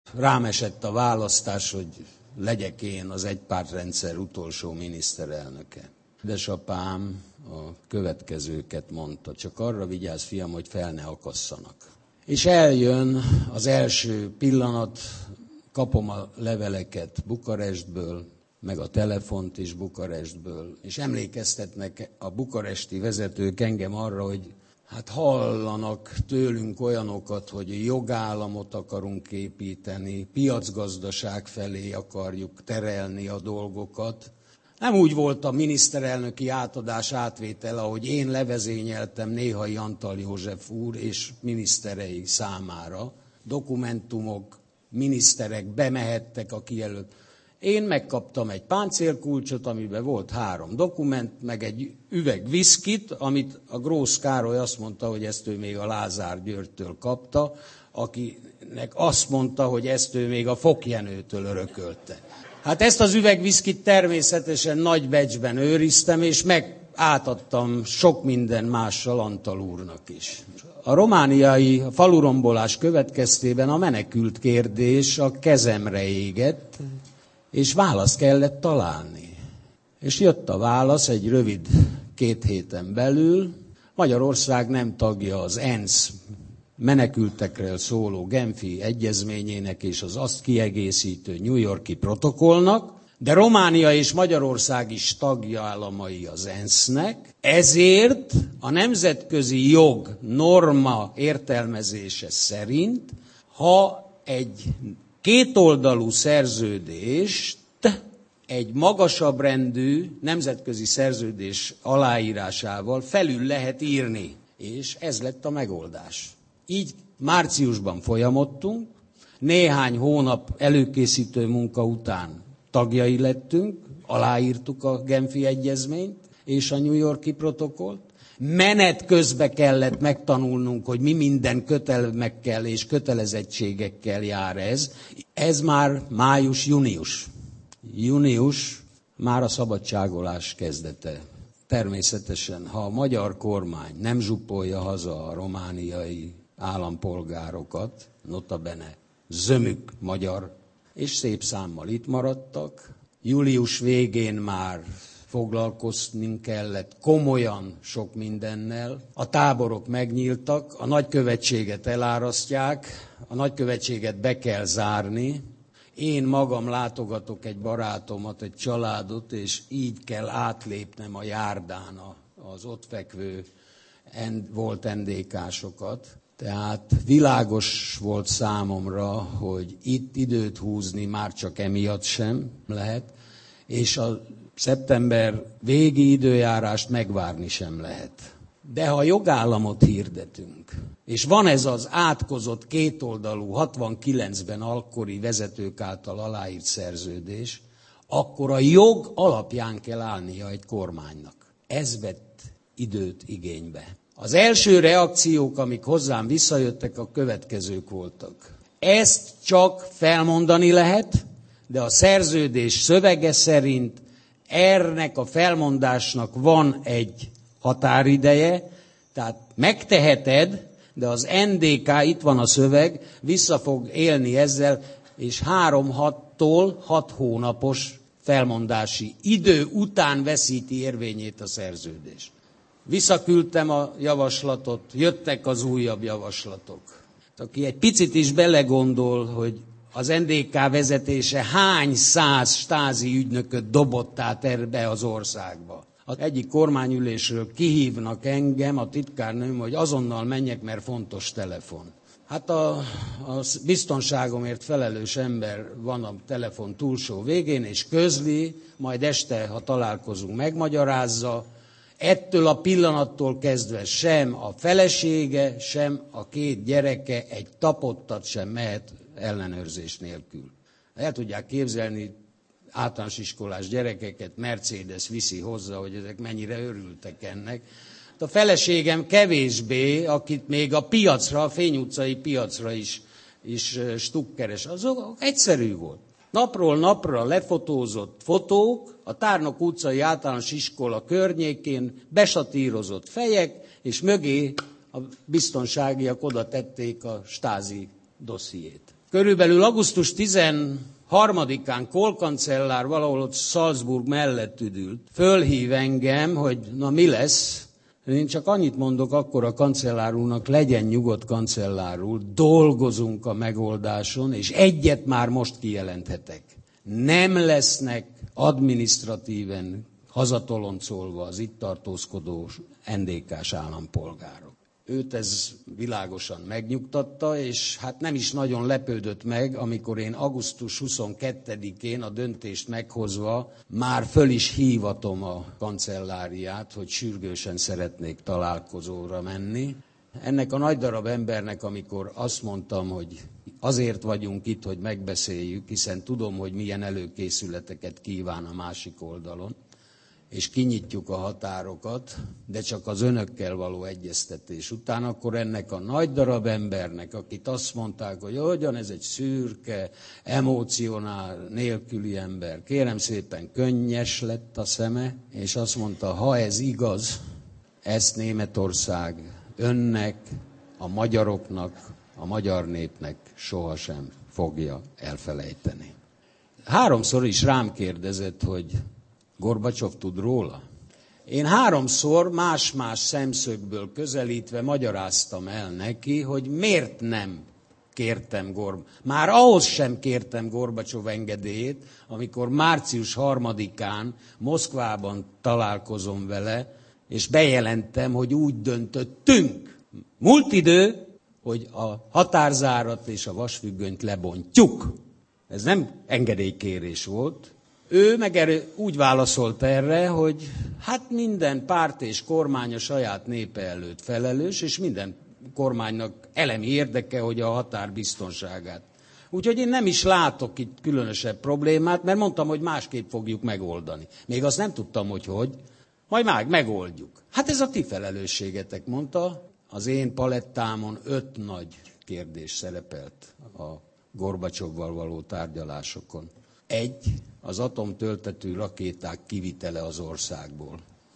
rám esett a választás, hogy legyek én az egypártrendszer utolsó miniszterelnöke. Édesapám a következőket mondta: csak arra vigyázz, fiam, hogy fel ne akasszanak. És eljön az első pillanat, kapom a leveleket Bukarestből, meg a telefont is Bukarestből, és emlékeztetnek a bukaresti vezetők engem arra, hogy hát hallanak tőlünk olyanokat, hogy jogállamot akarunk építeni, piacgazdaság felé akarjuk terelni a dolgokat. Nem úgy volt a miniszterelnöki átadás átvétele, ahogy én levezényeltem Néhai Antal József úr és miniszterei számára. Dokumentumok, miniszterek bemehettek a kijelölt. Én megkaptam egy páncélkulcsot, amiben volt 3 dokument, meg egy üveg viszkit, amit a Grósz Károly azt mondta, hogy ezt ő még a Lázár Györgytől kapta, akinek azt mondta, hogy ezt ő még a Fokjenőtől örökölte. Hát ezt az üvegviszkit természetesen nagy becsben őriztem, és átadtam sok minden mással Antal úrnak is. A romániai falurombolás következtében a menekült kérdés a kezemre égett, és választ kellett találni. És jött a válasz egy rövid 2 héten belül. Magyarország nem tagja az ENSZ menekültekről szóló Genfi egyezményének és az azt kiegészítő New York-i protokollnak, de Románia és Magyarország is tagállamai az ENSZ-nek, ezért a nemzetközi jog norma értelmezése szerint, ha egy kétoldalú szerződést egy magasabb rendű nemzetközi szerződés aláírásával felül lehet írni, és ez lett a megoldás. Így márciusban folyamodtunk, néhány hónap előkészítő munka után tagjai lettünk, aláírtuk a Genfi egyezményt és a New York-i protokollt. Menet közben kellett megtanulnunk, hogy mi minden kötelmekkel és kötelezettségekkel jár ez. Ez már május-június. Június már a szabadságolás kezdete. Természetesen, ha a magyar kormány nem zsupolja haza a romániai állampolgárokat, notabene zömük magyar, és szép számmal itt maradtak. Július végén már foglalkoznunk kellett komolyan sok mindennel. A táborok megnyíltak, a nagykövetséget elárasztják, a nagykövetséget be kell zárni. Én magam látogatok egy barátomat, egy családot, és így kell átlépnem a járdán az ott fekvő volt NDK-sokat. Tehát világos volt számomra, hogy itt időt húzni már csak emiatt sem lehet, és a szeptember végi időjárást megvárni sem lehet. De ha jogállamot hirdetünk, és van ez az átkozott kétoldalú 69-ben akkori vezetők által aláírt szerződés, akkor a jog alapján kell állnia egy kormánynak. Ez vett időt igénybe. Az első reakciók, amik hozzám visszajöttek, a következők voltak. Ezt csak felmondani lehet, de a szerződés szövege szerint ennek a felmondásnak van egy határideje, tehát megteheted, de az NDK, itt van a szöveg, vissza fog élni ezzel, és 3-6-tól 6 hónapos felmondási idő után veszíti érvényét a szerződés. Visszaküldtem a javaslatot, jöttek az újabb javaslatok. Aki egy picit is belegondol, hogy az NDK vezetése hány 100 stázi ügynököt dobott át ebbe az országba. Az egyik kormányülésről kihívnak engem, a titkárnőm, hogy azonnal menjek, mert fontos telefon. Hát a biztonságomért felelős ember van a telefon túlsó végén, és közli, majd este, ha találkozunk, megmagyarázza. Ettől a pillanattól kezdve sem a felesége, sem a 2 gyereke egy tapottat sem mehet ellenőrzés nélkül. El tudják képzelni, általános iskolás gyerekeket Mercedes viszi hozzá, hogy ezek mennyire örültek ennek. A feleségem kevésbé, akit még a piacra, a Fény utcai piacra is stukkeres, azok egyszerű volt. Napról napra lefotózott fotók, a Tárnok utcai általános iskola környékén besatírozott fejek, és mögé a biztonságiak oda tették a stázi dossziét. Körülbelül augusztus 13-án Kohl kancellár valahol ott Salzburg mellett üdült, fölhív engem, hogy na mi lesz. Én csak annyit mondok akkor a kancellár úrnak, legyen nyugodt kancellár úr, dolgozunk a megoldáson, és egyet már most kijelenthetek. Nem lesznek adminisztratíven hazatoloncolva az itt tartózkodó NDK-s állampolgárok. Őt ez világosan megnyugtatta, és hát nem is nagyon lepődött meg, amikor én augusztus 22-én a döntést meghozva már föl is hívatom a kancelláriát, hogy sürgősen szeretnék találkozóra menni. Ennek a nagy darab embernek, amikor azt mondtam, hogy azért vagyunk itt, hogy megbeszéljük, hiszen tudom, hogy milyen előkészületeket kíván a másik oldalon, és kinyitjuk a határokat, de csak az önökkel való egyeztetés után, akkor ennek a nagy darab embernek, akit azt mondták, hogy hogyan ez egy szürke, emocionál, nélküli ember, kérem szépen könnyes lett a szeme, és azt mondta, ha ez igaz, ezt Németország önnek, a magyaroknak, a magyar népnek sohasem fogja elfelejteni. 3-szor is rám kérdezett, hogy Gorbacsov tud róla? Én 3-szor más-más szemszögből közelítve magyaráztam el neki, hogy miért nem kértem már ahhoz sem kértem Gorbacsov engedélyét, amikor március 3-án Moszkvában találkozom vele, és bejelentem, hogy úgy döntöttünk. Múlt idő, hogy a határzárat és a vasfüggönyt lebontjuk. Ez nem engedélykérés volt. Ő meg úgy válaszolt erre, hogy hát minden párt és kormány a saját népe előtt felelős, és minden kormánynak elemi érdeke, hogy a határ biztonságát. Úgyhogy én nem is látok itt különösebb problémát, mert mondtam, hogy másképp fogjuk megoldani. Még azt nem tudtam, hogy. Majd megoldjuk. Hát ez a ti felelősségetek, mondta. Az én palettámon 5 nagy kérdés szerepelt a Gorbacsovval való tárgyalásokon. 1. Az atomtöltető rakéták kivitele az országból.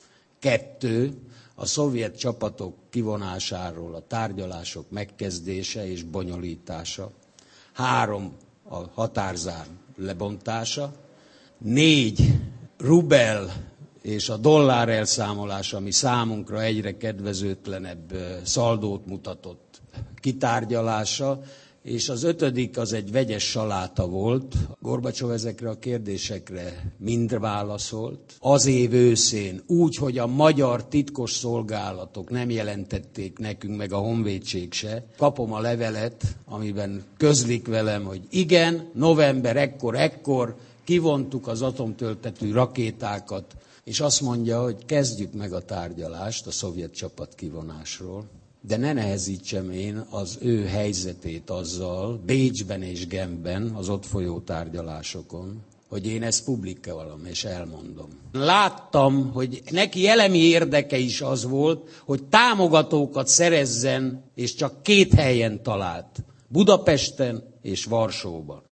2. A szovjet csapatok kivonásáról a tárgyalások megkezdése és bonyolítása. 3. A határzár lebontása. 4. Rubel és a dollár elszámolás, ami számunkra egyre kedvezőtlenebb szaldót mutatott, kitárgyalása, és az 5. az egy vegyes saláta volt. Gorbacsov ezekre a kérdésekre mind válaszolt. Az év őszén úgy, hogy a magyar titkos szolgálatok nem jelentették nekünk, meg a honvédség se. Kapom a levelet, amiben közlik velem, hogy igen, november ekkor kivontuk az atomtöltető rakétákat, és azt mondja, hogy kezdjük meg a tárgyalást a szovjet csapat kivonásról. De ne nehezítsem én az ő helyzetét azzal, Bécsben és Genfben, az ott folyó tárgyalásokon, hogy én ezt publikálom és elmondom. Láttam, hogy neki elemi érdeke is az volt, hogy támogatókat szerezzen, és csak 2 helyen talált. Budapesten és Varsóban.